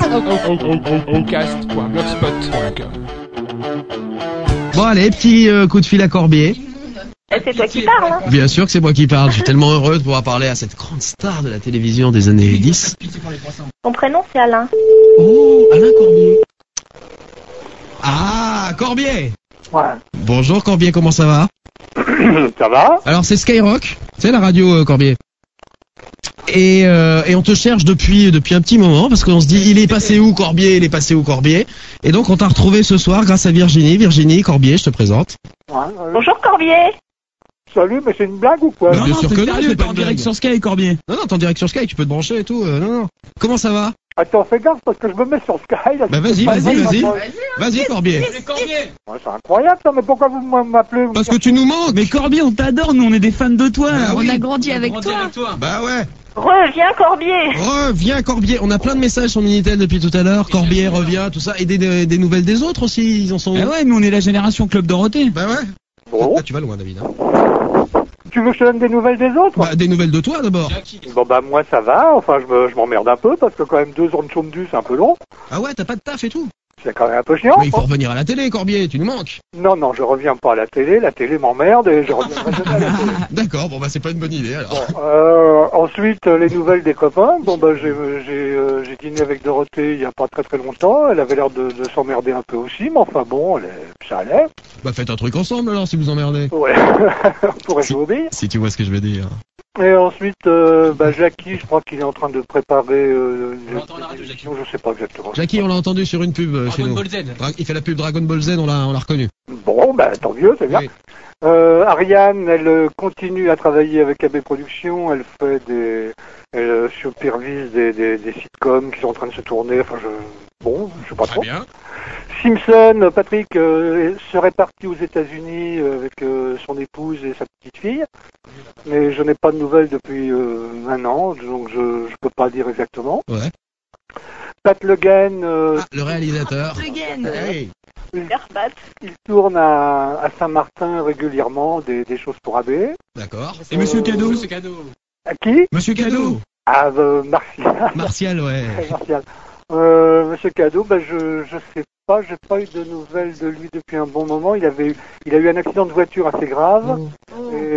Oncast.blogspot.com. Bon allez, petit coup de fil à Corbier. C'est toi qui parles, hein? Bien sûr que c'est moi qui parle, je suis tellement heureux de pouvoir parler à cette grande star de la télévision des années 10. Ton prénom c'est Alain. Oh, Alain Corbier. Ah, Corbier. Ouais. Bonjour Corbier, comment ça va? Ça va? Alors c'est Skyrock, c'est la radio Corbier. Et on te cherche depuis un petit moment parce qu'on se dit il est passé où Corbier, il est passé où Corbier. Et donc on t'a retrouvé ce soir grâce à Virginie. Virginie Corbier, je te présente. Ouais, Bonjour Corbier. salut, mais c'est une blague ou quoi? Non, bien sûr que non, c'est pas en une direct blague. sur Sky, Corbier. Non, t'es en direct sur Sky, tu peux te brancher et tout. Non. Comment ça va? Attends, fais gaffe parce que je me mets sur Sky. Là, Bah vas-y. Vas-y Corbier. Ouais, c'est incroyable ça, mais pourquoi vous m'appelez? Parce que tu nous manques. Mais Corbier, on t'adore, nous on est des fans de toi. Bah oui. On a grandi avec toi. Bah ouais. Reviens Corbier. Reviens Corbier. On a plein de messages sur Minitel depuis tout à l'heure. Corbier revient, tout ça. Et des nouvelles des autres aussi, ils en sont où? Ah ouais, mais on est la génération Club Dorothée. Bah ouais. Bon. Là, tu vas loin David. Hein. Tu veux que je te donne des nouvelles des autres? Bah, des nouvelles de toi d'abord. Bon bah moi ça va, enfin je m'emmerde un peu parce que quand même 2 ans de chôme c'est un peu long. Ah ouais, t'as pas de taf et tout. C'est quand même un peu chiant. Mais il faut revenir à la télé Corbier, tu nous manques. Non, je reviens pas à la télé m'emmerde et je reviendrai jamais à la télé. D'accord, bon bah c'est pas une bonne idée alors. Ensuite, les nouvelles des copains. Bon bah j'ai dîné avec Dorothée il y a pas très longtemps. Elle avait l'air de s'emmerder un peu aussi, mais enfin bon, ça allait. Bah faites un truc ensemble alors si vous emmerdez. Ouais, on pourrait jouer aux billes. Si tu vois ce que je veux dire. Et ensuite, Jackie, je crois qu'il est en train de préparer l'émission, je sais pas exactement. Jackie, on l'a entendu sur une pub chez nous. Il fait la pub Dragon Ball Z, on l'a reconnu. Bon, bah tant mieux, c'est bien. Oui. Ariane, elle continue à travailler avec AB Productions, elle fait elle supervise des sitcoms qui sont en train de se tourner, enfin je sais pas Très trop. bien. Simpson, Patrick serait parti aux États-Unis avec son épouse et sa petite fille, mais je n'ai pas de nouvelles depuis un an, donc je peux pas dire exactement. Ouais. Pat Le Guen, Le réalisateur. Le Guen. Hey. il tourne à Saint-Martin régulièrement des choses pour AB. D'accord. Et Monsieur Cadeau? À qui? Monsieur Cadeau? Ah, Martial. Martial, ouais. Martial. Monsieur Cadeau, je sais pas, j'ai pas eu de nouvelles de lui depuis un bon moment. Il a eu un accident de voiture assez grave. Et,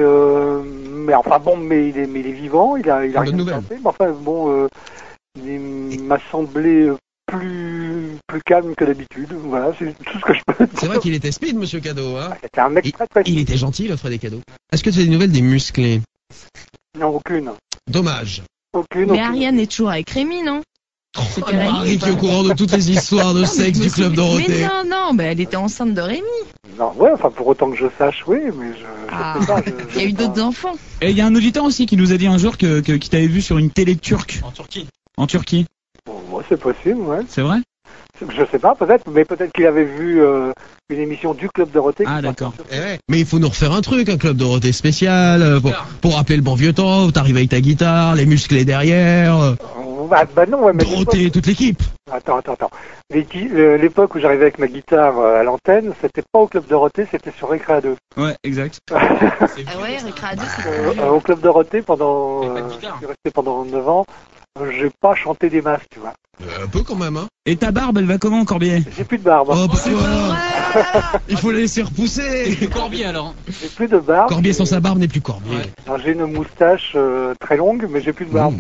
mais il est vivant, il a rien de santé. Mais enfin bon, il m'a semblé plus calme que d'habitude. Voilà, c'est tout ce que je peux dire. C'est vrai qu'il était speed, Monsieur Cadeau, hein. C'était un mec très Il était gentil, il offrait des cadeaux. Est-ce que tu as des nouvelles des musclés? Non, aucune. Dommage. Mais Ariane est toujours avec Rémi, non? C'était Rémi. Marie qui est au courant de toutes les histoires de sexe du Club Dorothée. Mais non, elle était enceinte de Rémi. Non, ouais, enfin pour autant que je sache, oui, mais je sais pas. Il y a eu d'autres enfants. Et il y a un auditeur aussi qui nous a dit un jour qu'il t'avait vu sur une télé turque. En Turquie. Bon, ouais, c'est possible, ouais. C'est vrai? Je sais pas, peut-être, mais peut-être qu'il avait vu une émission du Club Dorothée. Ah d'accord. Mais il faut nous refaire un truc, un Club Dorothée spécial, pour rappeler le bon vieux temps, où t'arrives avec ta guitare, les musclés derrière, Non, ouais, mais Dorothée et toute l'équipe. Attends. L'époque où j'arrivais avec ma guitare à l'antenne, c'était pas au Club Dorothée, c'était sur Récréa 2. Ouais, exact. Ah ouais, Récréa 2, c'est Au Club Dorothée, je suis resté pendant 9 ans, j'ai pas chanté des masses, tu vois. Un peu quand même, hein. Et ta barbe, elle va comment, Corbier? J'ai plus de barbe. Oh, bah voilà. Il faut la laisser repousser. Corbier alors. J'ai plus de barbe. Corbier sans sa barbe n'est plus Corbier. Alors, j'ai une moustache très longue, mais j'ai plus de barbe.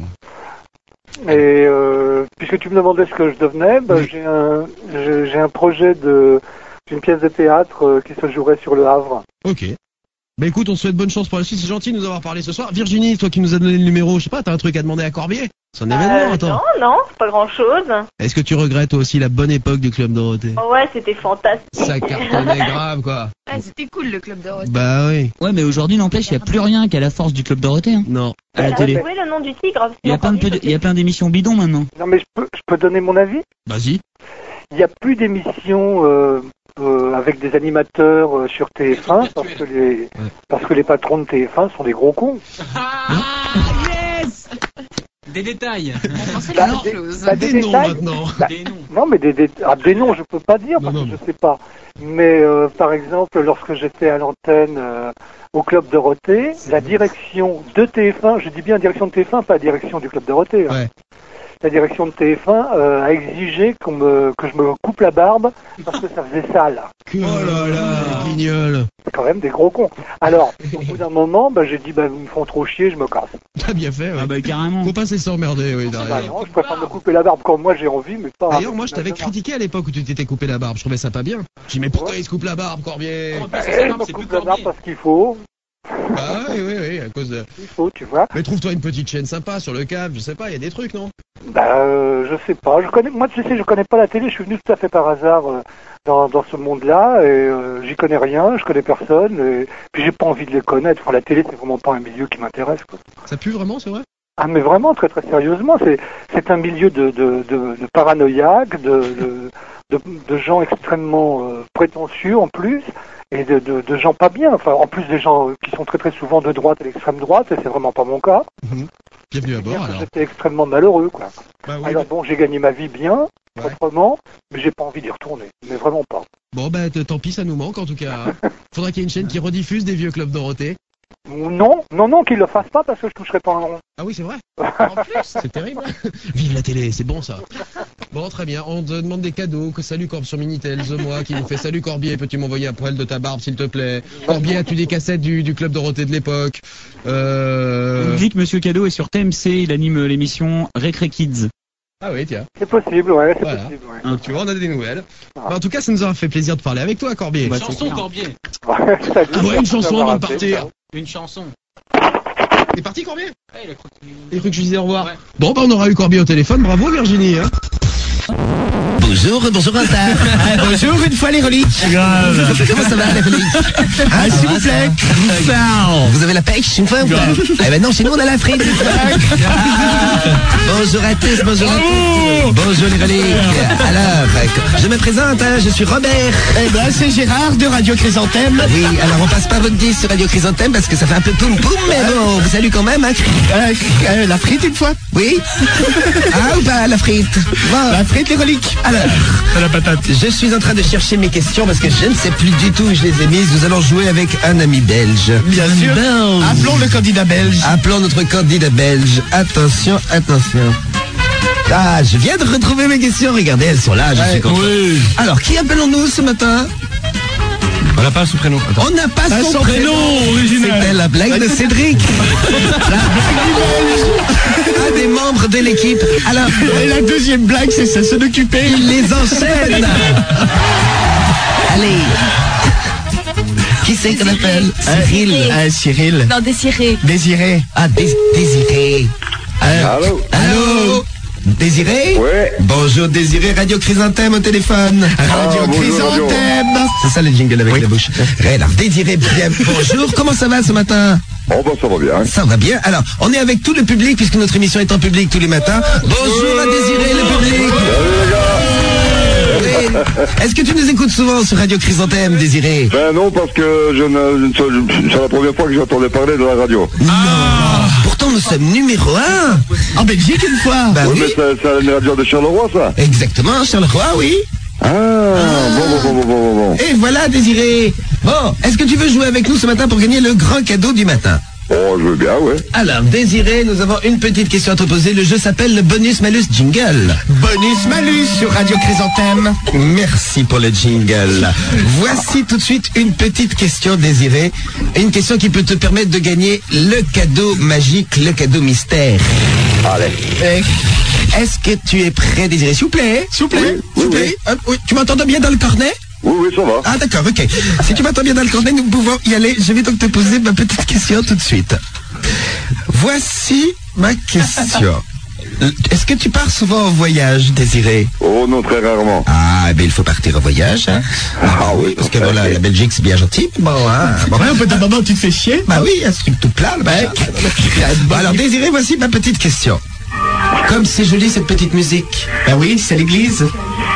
Et puisque tu me demandais ce que je devenais, j'ai un projet d'une pièce de théâtre qui se jouerait sur le Havre. Ok. Bah écoute, on te souhaite bonne chance pour la suite, c'est gentil de nous avoir parlé ce soir. Virginie, toi qui nous as donné le numéro, je sais pas, t'as un truc à demander à Corbier? C'est un événement, attends. Non, c'est pas grand chose. Est-ce que tu regrettes toi aussi la bonne époque du Club Dorothée? Oh ouais, c'était fantastique. Ça cartonnait grave, quoi. Ah, c'était cool le Club Dorothée. Bah oui. Ouais, mais aujourd'hui, n'empêche, il n'y a plus rien qu'à la force du Club Dorothée. Hein. Non. À la T'as télé. trouvé le nom du tigre? Il y a plein d'émissions bidons maintenant. Non, mais je peux donner mon avis? Vas-y. Il n'y a plus d'émissions avec des animateurs sur TF1 parce que les patrons de TF1 sont des gros cons. Yes. Des détails. Des noms maintenant. Non, mais des noms, je peux pas dire parce que je sais pas. Mais par exemple, lorsque j'étais à l'antenne au Club Dorothée, la direction de TF1, je dis bien direction de TF1, pas direction du Club Dorothée. Ouais. la direction de TF1 a exigé que je me coupe la barbe parce que ça faisait sale. Oh là là, guignol. C'est quand même des gros cons. Alors, au bout d'un moment, j'ai dit, ils me font trop chier, je me casse. T'as bien fait, ouais. Ah bah carrément. Faut pas se laisser emmerder, oui, derrière. Non, je préfère me couper la barbe quand moi j'ai envie, mais pas... D'ailleurs, moi, je t'avais critiqué à l'époque où tu t'étais coupé la barbe. Je trouvais ça pas bien. Je dis, mais pourquoi il se coupe la barbe, Corbier? Je me coupe la barbe parce qu'il faut. Ah oui, à cause de... Il faut, tu vois. Mais trouve-toi une petite chaîne sympa sur le câble, je sais pas, il y a des trucs, non? Je sais pas. Je connais pas la télé, je suis venu tout à fait par hasard dans ce monde-là, et j'y connais rien, je connais personne, et puis j'ai pas envie de les connaître. Enfin, la télé, c'est vraiment pas un milieu qui m'intéresse, quoi. Ça pue vraiment, c'est vrai? Ah, mais vraiment, très très sérieusement, c'est un milieu de paranoïaques, de gens extrêmement prétentieux en plus, et de gens pas bien, enfin en plus des gens qui sont très très souvent de droite et d'extrême droite, et c'est vraiment pas mon cas. Bienvenue à bord, alors. J'étais extrêmement malheureux, quoi. Bah oui, alors bon, j'ai gagné ma vie bien, proprement, mais j'ai pas envie d'y retourner, mais vraiment pas. Bon tant pis, ça nous manque en tout cas. Faudra qu'il y ait une chaîne qui rediffuse des vieux clubs Dorothée. Non, qu'ils le fassent pas parce que je toucherai pas un rond. Ah oui, c'est vrai. En plus, c'est terrible. Vive la télé, c'est bon ça. Bon, très bien. On te demande des cadeaux. Que salut Corb sur Minitel, The Moi qui nous fait salut Corbier. Peux-tu m'envoyer un poil de ta barbe s'il te plaît? Corbier, as-tu des cassettes du club Dorothée de l'époque? On me dit que Monsieur Cadeau est sur TMC. Il anime l'émission Récré Kids. Ah oui, tiens. C'est possible, ouais, c'est Voilà. possible, ouais. Donc, tu vois, on a des nouvelles. En tout cas, ça nous aura fait plaisir de parler avec toi, Corbier. Bah, Chanson, Corbier. Ouais, salut, Ah ouais, une chanson avant de raté, partir. ça. Une chanson. T'es parti, Corbier? Ouais, il a cru que- Il a cru que je disais au revoir. Ouais. Bon, on aura eu Corbier au téléphone. Bravo, Virginie. Hein. Bonjour un tas. Bonjour, une fois les reliques. Comment ça va, les reliques? S'il vous plaît. Vous avez la pêche une fois ou pas? Eh ben non, chez nous on a la frite. Bonjour à tous, bonjour à tous. Bonjour les reliques. Alors, je me présente, je suis Robert. Eh ben, c'est Gérard de Radio Chrysanthème. Oui, alors on passe pas votre 10 sur Radio Chrysanthème parce que ça fait un peu poum poum, mais bon, on vous salue quand même, hein. La frite une fois. Oui? Ah ou pas, la frite? Bon. La frite, les reliques. Alors, la patate. Je suis en train de chercher mes questions parce que je ne sais plus du tout où je les ai mises. Nous allons jouer avec un ami belge. Bien sûr. Appelons le candidat belge. Appelons notre candidat belge. Attention, attention. Ah, je viens de retrouver mes questions. Regardez, elles sont là. Je suis content. Oui. Alors, qui appelons-nous ce matin? On n'a pas son prénom. Attends. On n'a pas son prénom. original. C'était la blague de Cédric. Un des membres de l'équipe. Alors, Et la deuxième blague, c'est ça, s'en occuper. il les enchaîne. Allez. Qui c'est qu'on appelle? Cyril. Cyril. Non, Désiré. Désiré. Ah, Désiré. Allô? Allô? Désiré? Ouais. Bonjour Désiré, Radio Chrysanthème au téléphone. Radio bonjour, Chrysanthème. C'est ça le jingle avec la bouche. Alors Désiré, bien bonjour, comment ça va ce matin? Oh, bah, ça va bien. Ça va bien. Alors, on est avec tout le public puisque notre émission est en public tous les matins. Bonjour à Désiré, le public. Salut, les gars. Oui. Est-ce que tu nous écoutes souvent sur Radio Chrysanthème, Désiré? Ben non, parce que c'est la première fois que j'entendais parler de la radio. Non. Pourtant, nous sommes numéro 1. En Belgique une fois. Bah Ouais, oui. mais c'est une radio de Charleroi, ça. Exactement, Charleroi, oui. Ah, bon. Et voilà, Désiré. Bon, est-ce que tu veux jouer avec nous ce matin pour gagner le grand cadeau du matin? Oh, je veux bien, ouais. Alors, Désiré, nous avons une petite question à te poser. Le jeu s'appelle le Bonus Malus Jingle. Bonus malus sur Radio Chrysanthème. Merci pour le jingle. Voici tout de suite une petite question, Désiré. Une question qui peut te permettre de gagner le cadeau magique, le cadeau mystère. Allez. Est-ce que tu es prêt, Désiré? S'il vous plaît. S'il vous plaît. Oui, S'il vous plaît. Oui, tu m'entends bien dans le cornet? Oui, ça va. Ah d'accord, ok. Si tu m'entends bien dans le cornet, nous pouvons y aller. Je vais donc te poser ma petite question tout de suite. Voici ma question. Est-ce que tu pars souvent en voyage, Désiré? Oh, non, très rarement. Ah, ben il faut partir en voyage, hein. Ah oui, Parce que ça voilà, fait. la Belgique c'est bien gentil. Bon, hein. Bon, Ouais, au bout d'un moment, tu te fais chier. bah oui, il y a ce truc tout plat, le machin. Bon, alors Désiré, voici ma petite question. Comme c'est joli cette petite musique. Bah oui, c'est l'église.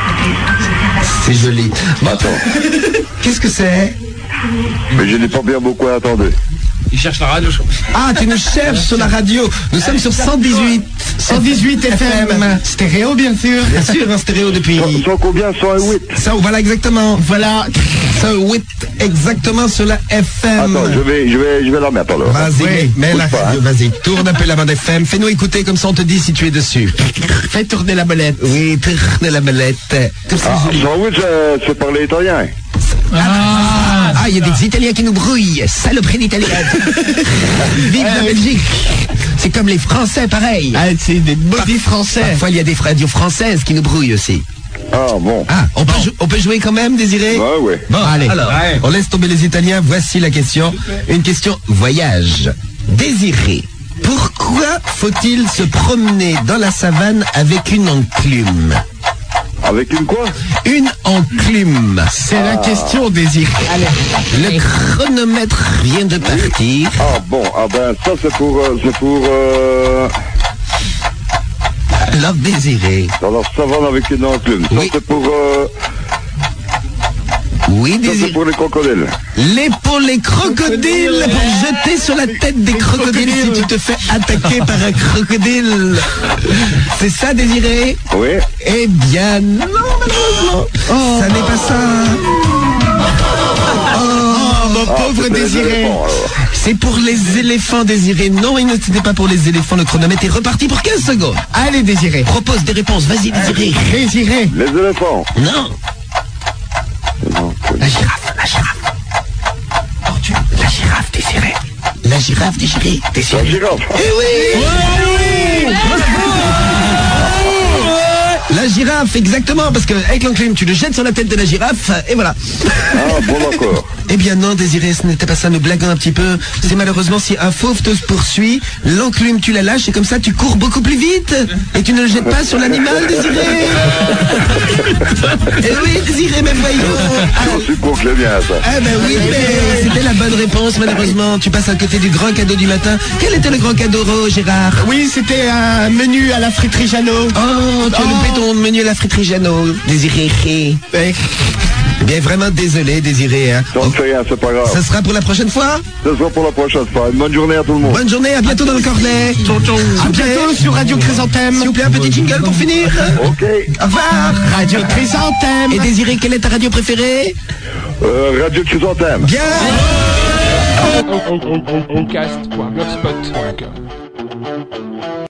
C'est joli. Bon, Attends. qu'est-ce que c'est? Mais je n'ai pas bien beaucoup entendu. Il cherche la radio, je crois. Ah, tu nous cherches sur la radio. Nous sommes sur 118. 118 FM. Stéréo, bien sûr. Bien sûr, en stéréo depuis... Sans combien? 108. Ça, voilà exactement. Voilà. 8 exactement sur la FM. Attends, je vais la mettre alors. Vas-y, mets la Bouge pas, radio, vas-y. Tourne un peu la bande FM. Fais-nous écouter, comme ça on te dit si tu es dessus. Fais tourner la molette. Oui, tourne la molette. Comme ça, joli. 108, c'est parler italien. Ah, il y a des Italiens qui nous brouillent. Saloperie d'Italiens. Vive la Belgique. C'est comme les Français, pareil. Ah, c'est des maudits Français. Parfois, il y a des radios françaises qui nous brouillent aussi. Ah bon. Ah, on peut jouer quand même, Désiré? Ouais. Bon, allez. Alors, on laisse tomber les Italiens. Voici la question. Une question voyage. Désiré, pourquoi faut-il se promener dans la savane avec une enclume? Avec une quoi? Une enclume. C'est la question, Désiré. Allez. Le chronomètre vient de partir. Ah bon, ah ben ça c'est pour Alors, Désiré. dans la savane avec une enclume. Ça Oui. c'est pour Oui, ça c'est Désiré. pour les crocodiles. Pour les crocodiles, pour jeter sur la tête des crocodiles si tu te fais attaquer par un crocodile. C'est ça, Désiré? Oui. Eh bien, non, malheureusement. Ça n'est pas ça. Oh, mon pauvre c'était les Désiré. éléphants, alors. C'est pour les éléphants, Désiré. Non, il n'était pas pour les éléphants. Le chronomètre est reparti pour 15 secondes. Allez, Désiré. Propose des réponses. Vas-y, Désiré. Désiré. Les éléphants. Non. La girafe. La girafe, Désiré. La girafe, Désiré. La girafe. Eh oui! La girafe, exactement, parce que avec l'enclume, tu le jettes sur la tête de la girafe, et voilà. Ah bon d'accord. Eh bien non, Désiré, ce n'était pas ça, nous blaguons un petit peu. C'est malheureusement si un fauve te poursuit, l'enclume tu la lâches et comme ça tu cours beaucoup plus vite. Et tu ne le jettes pas sur l'animal, Désiré. Eh oui, Désiré, mais voyons. Je suppose que c'est bien ça. Ah ben oui, mais c'était la bonne réponse, malheureusement. Tu passes à côté du grand cadeau du matin. Quel était le grand cadeau, Gérard? Oui, c'était un menu à la friterie Jeannot. Oh, tu as loupé ton menu à la friterie Jeannot, Désiré. Bien, vraiment désolé, Désiré. Hein. Ça ne fait rien, c'est pas grave. Ça sera pour la prochaine fois. Ce sera pour la prochaine fois. Une bonne journée à tout le monde. Bonne journée, à bientôt dans le cornet. À bientôt sur Radio Chrysanthème. S'il vous plaît, un petit jingle pour finir. Ok. Au revoir. Radio Chrysanthème. Et Désiré, quelle est ta radio préférée? Radio Chrysanthème. Bien. Oncast.blogspot.com